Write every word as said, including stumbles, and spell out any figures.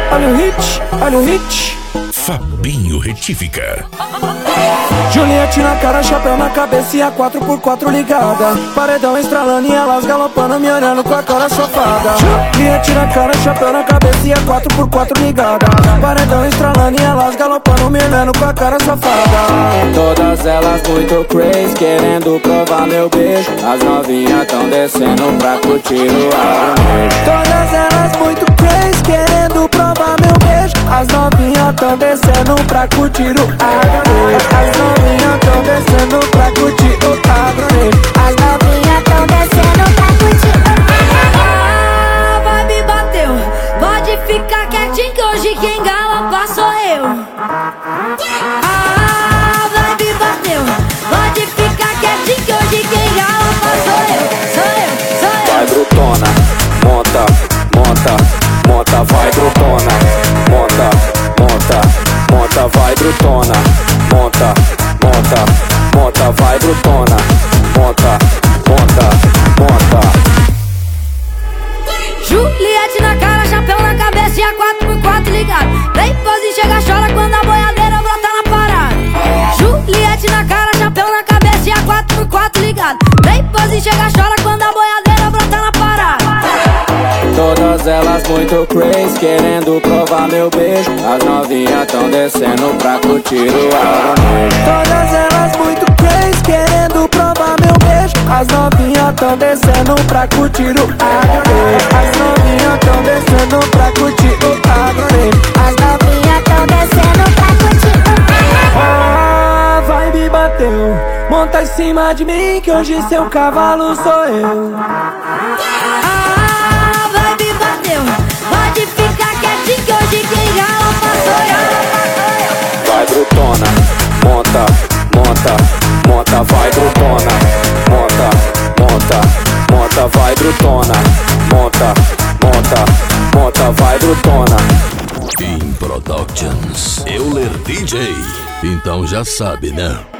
olha o hit, olha o hit. Fabinho Retífica. Juliette na cara, chapéu na cabeça e a quatro por quatro ligada. Paredão estralando e elas galopando, me olhando com a cara safada. Juliette na cara, chapéu na cabeça e a quatro por quatro ligada. Paredão estralando e elas galopando, me olhando com a cara safada. Todas elas muito crazy, querendo provar meu beijo. As novinhas tão descendo pra curtir o arroz. Todas elas muito crazy, querendo provar meu beijo. As novinhas tão descendo pra curtir o arroz. As novinhas tão descendo pra curtir o arroz. As novinhas tão descendo pra curtir o arroz. Ah, vai me bateu. Pode ficar quietinho que hoje quem galopa sou eu. Ah, vai me bateu. Pode ficar quietinho que hoje quem galopa sou eu. Sou eu, sou eu. Vai brutona, monta, monta, monta, vai brutona. Monta, monta, monta, vai brutona. Monta, monta, monta, vai brutona. Monta, monta, monta. Juliette na cara, chapéu na cabeça e a quatro por quatro ligado. Playboyzinho chega, chora quando a boiadeira brota na parada. Juliette na cara, chapéu na cabeça e a quatro por quatro ligado. Playboyzinho chega, chora quando a boiadeira brota na parada. Todas elas muito crazy, querendo provar meu beijo. As novinhas tão descendo pra curtir o arroz. Todas elas muito crazy, querendo provar meu beijo. As novinhas tão descendo pra curtir o arroz. As novinhas tão descendo pra curtir o arroz. As novinhas tão descendo pra curtir o arroz. Ah, vai me bateu. Monta em cima de mim que hoje seu cavalo sou eu. Pode ficar quietinho que hoje quem galopa sou eu. Vai brutona, monta, monta, monta, vai brutona. Monta, monta, monta, vai brutona. Monta, monta, monta, vai brutona. In Productions. Euler D J. Então já sabe, né?